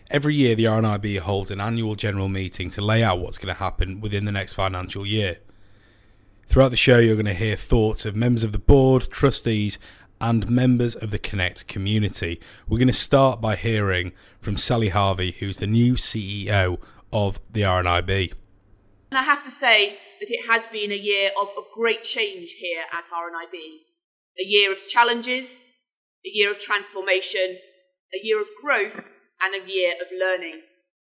Every year, the RNIB holds an annual general meeting to lay out what's going to happen within the next financial year. Throughout the show, you're going to hear thoughts of members of the board, trustees, and members of the Connect community. We're going to start by hearing from Sally Harvey, who's the new CEO of the RNIB. And I have to say that it has been a year of great change here at RNIB. A year of challenges, a year of transformation, a year of growth, and a year of learning.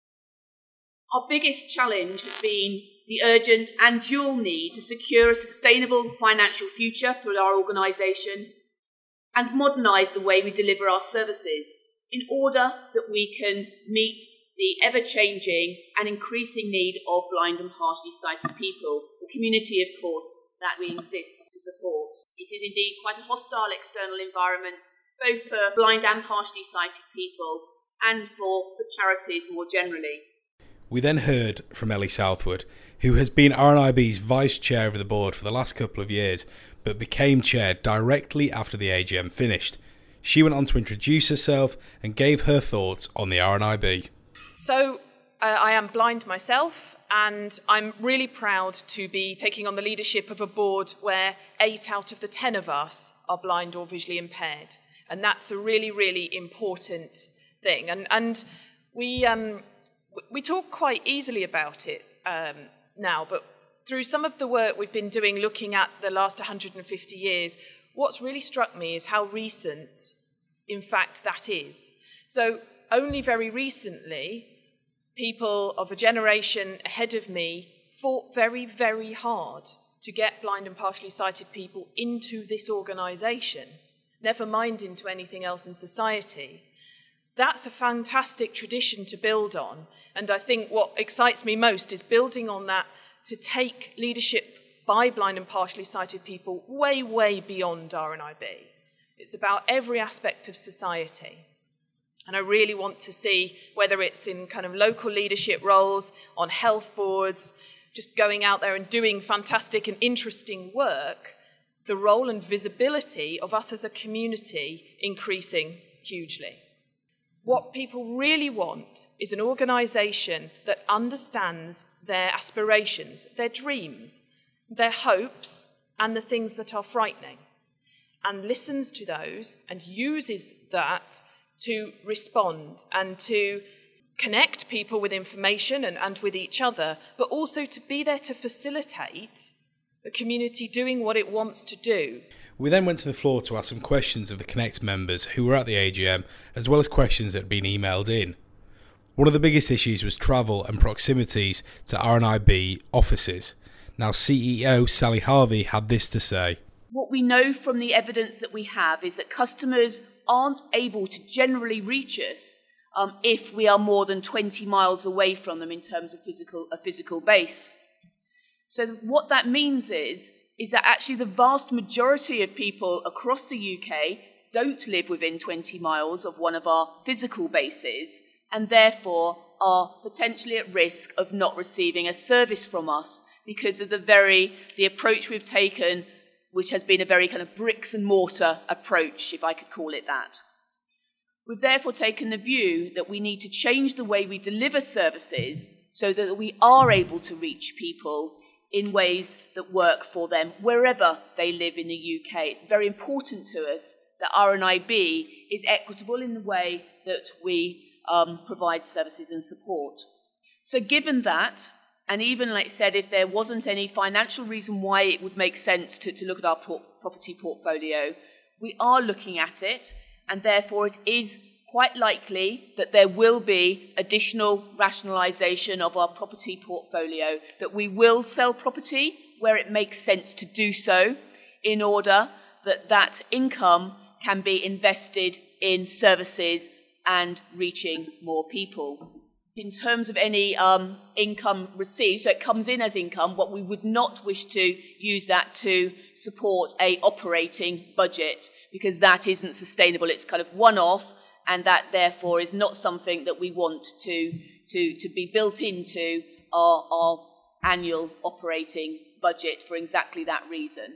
Our biggest challenge has been the urgent and dual need to secure a sustainable financial future for our organisation and modernise the way we deliver our services in order that we can meet the ever-changing and increasing need of blind and partially sighted people, the community, of course, that we exist to support. It is indeed quite a hostile external environment, both for blind and partially sighted people and for charities more generally. We then heard from Ellie Southwood, who has been RNIB's Vice Chair of the board for the last couple of years, but became Chair directly after the AGM finished. She went on to introduce herself and gave her thoughts on the RNIB. So, I am blind myself, and I'm really proud to be taking on the leadership of a board where 8 out of the 10 of us are blind or visually impaired. And that's a really, really important thing. And we talk quite easily about it now, but through some of the work we've been doing looking at the last 150 years, what's really struck me is how recent, in fact, that is. So only very recently, people of a generation ahead of me fought very, very hard to get blind and partially sighted people into this organisation, never mind into anything else in society. That's a fantastic tradition to build on, and I think what excites me most is building on that to take leadership by blind and partially sighted people way, way beyond RNIB. It's about every aspect of society. And I really want to see, whether it's in kind of local leadership roles, on health boards, just going out there and doing fantastic and interesting work, the role and visibility of us as a community increasing hugely. What people really want is an organisation that understands their aspirations, their dreams, their hopes, and the things that are frightening, and listens to those and uses that to respond and to connect people with information and with each other, but also to be there to facilitate the community doing what it wants to do. We then went to the floor to ask some questions of the Connect members who were at the AGM, as well as questions that had been emailed in. One of the biggest issues was travel and proximities to RNIB offices. Now, CEO Sally Harvey had this to say. What we know from the evidence that we have is that customers aren't able to generally reach us if we are more than 20 miles away from them in terms of a physical base. So what that means is that actually the vast majority of people across the UK don't live within 20 miles of one of our physical bases and therefore are potentially at risk of not receiving a service from us because of the approach we've taken, which has been a very kind of bricks and mortar approach, if I could call it that. We've therefore taken the view that we need to change the way we deliver services so that we are able to reach people in ways that work for them wherever they live in the UK. It's very important to us that RNIB is equitable in the way that we provide services and support. So given that, and even, like I said, if there wasn't any financial reason why it would make sense to look at our property portfolio, we are looking at it, and therefore it is quite likely that there will be additional rationalisation of our property portfolio, that we will sell property where it makes sense to do so in order that that income can be invested in services and reaching more people. In terms of any income received, so it comes in as income, what we would not wish to use that to support a operating budget, because that isn't sustainable. It's kind of one-off, and that therefore is not something that we want to be built into our annual operating budget for exactly that reason.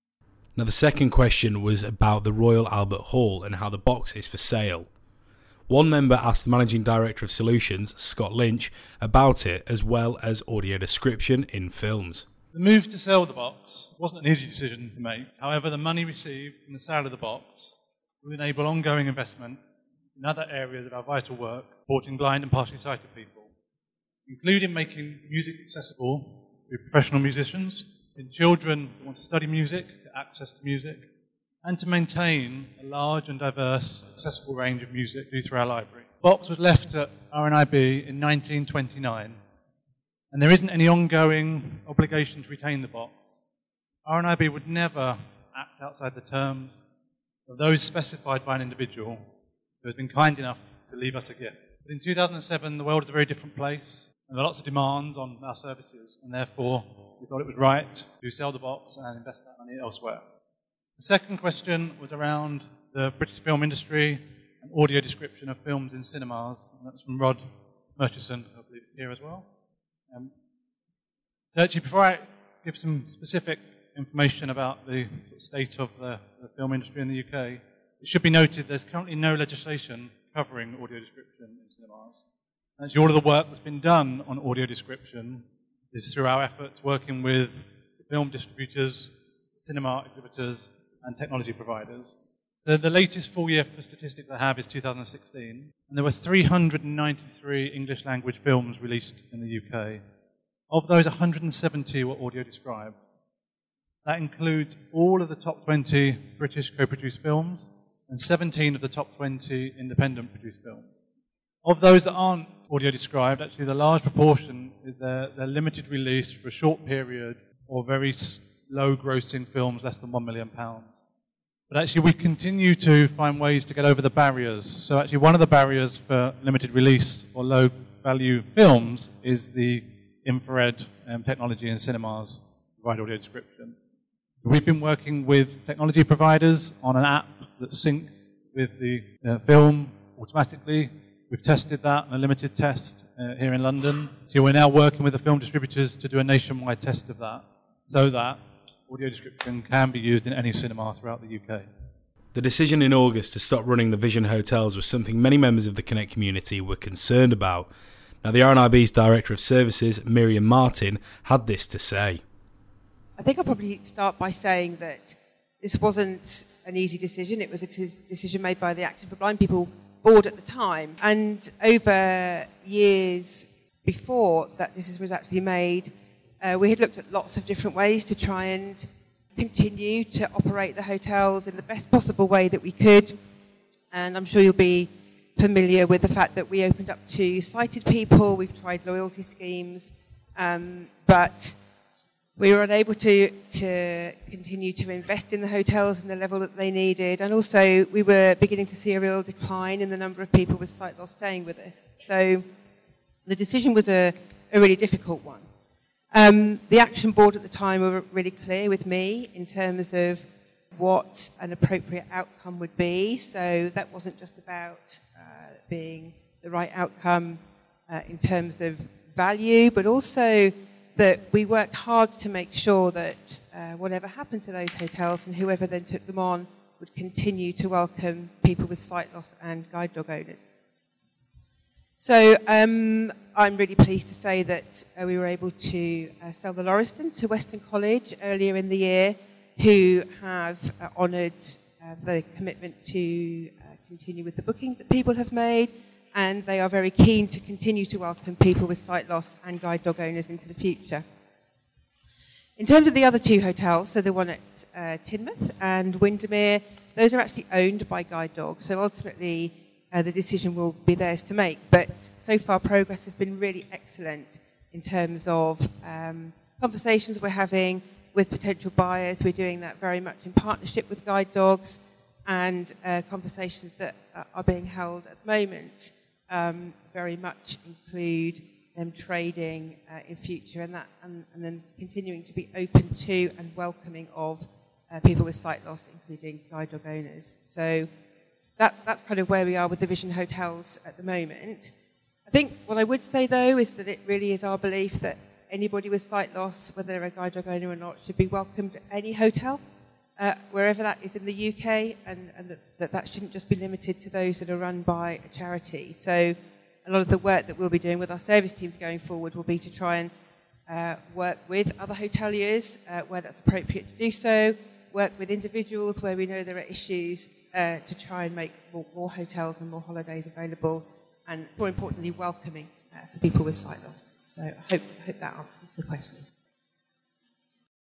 Now, the second question was about the Royal Albert Hall and how the box is for sale. One member asked the Managing Director of Solutions, Scott Lynch, about it, as well as audio description in films. The move to sell the box wasn't an easy decision to make. However, the money received from the sale of the box will enable ongoing investment in other areas of our vital work, supporting blind and partially sighted people, including making music accessible to professional musicians, in children who want to study music, get access to music, and to maintain a large and diverse, accessible range of music through our library. The box was left at RNIB in 1929, and there isn't any ongoing obligation to retain the box. RNIB would never act outside the terms of those specified by an individual who has been kind enough to leave us a gift. But in 2007, the world is a very different place, and there are lots of demands on our services, and therefore we thought it was right to sell the box and invest that money elsewhere. The second question was around the British film industry and audio description of films in cinemas, and that's from Rod Murchison, I believe is here as well. So actually, before I give some specific information about the state of the film industry in the UK, it should be noted there's currently no legislation covering audio description in cinemas. Actually, all of the work that's been done on audio description is through our efforts working with film distributors, cinema exhibitors, and technology providers. So the latest full year for statistics I have is 2016, and there were 393 English language films released in the UK. Of those, 170 were audio described. That includes all of the top 20 British co-produced films and 17 of the top 20 independent produced films. Of those that aren't audio described, actually the large proportion is their limited release for a short period or very low grossing films, less than £1 million. But actually we continue to find ways to get over the barriers. So actually one of the barriers for limited release or low value films is the infrared technology in cinemas to provide audio description. We've been working with technology providers on an app that syncs with the film automatically. We've tested that in a limited test here in London. So we're now working with the film distributors to do a nationwide test of that, so that audio description can be used in any cinema throughout the UK. The decision in August to stop running the Vision hotels was something many members of the Connect community were concerned about. Now, the RNIB's Director of Services, Miriam Martin, had this to say. I think I'll probably start by saying that this wasn't an easy decision. It was a decision made by the Action for Blind People board at the time. And over years before that decision was actually made, we had looked at lots of different ways to try and continue to operate the hotels in the best possible way that we could. And I'm sure you'll be familiar with the fact that we opened up to sighted people. We've tried loyalty schemes, but we were unable to continue to invest in the hotels in the level that they needed. And also, we were beginning to see a real decline in the number of people with sight loss staying with us. So the decision was a really difficult one. The Action Board at the time were really clear with me in terms of what an appropriate outcome would be. So that wasn't just about being the right outcome in terms of value, but also that we worked hard to make sure that whatever happened to those hotels and whoever then took them on would continue to welcome people with sight loss and guide dog owners. So I'm really pleased to say that we were able to sell the Lauriston to Weston College earlier in the year, who have honoured the commitment to continue with the bookings that people have made, and they are very keen to continue to welcome people with sight loss and guide dog owners into the future. In terms of the other two hotels, so the one at Teignmouth and Windermere, those are actually owned by guide dogs, so ultimately the decision will be theirs to make. But so far progress has been really excellent in terms of conversations we're having with potential buyers. We're doing that very much in partnership with guide dogs, and conversations that are being held at the moment very much include them trading in future, and then continuing to be open to and welcoming of people with sight loss, including guide dog owners. So that's kind of where we are with the Vision hotels at the moment. I think what I would say, though, is that it really is our belief that anybody with sight loss, whether they're a guide dog owner or not, should be welcomed at any hotel. wherever that is in the UK, and that shouldn't just be limited to those that are run by a charity. So a lot of the work that we'll be doing with our service teams going forward will be to try and work with other hoteliers where that's appropriate to do so, work with individuals where we know there are issues to try and make more hotels and more holidays available, and more importantly, welcoming for people with sight loss. So I hope that answers the question.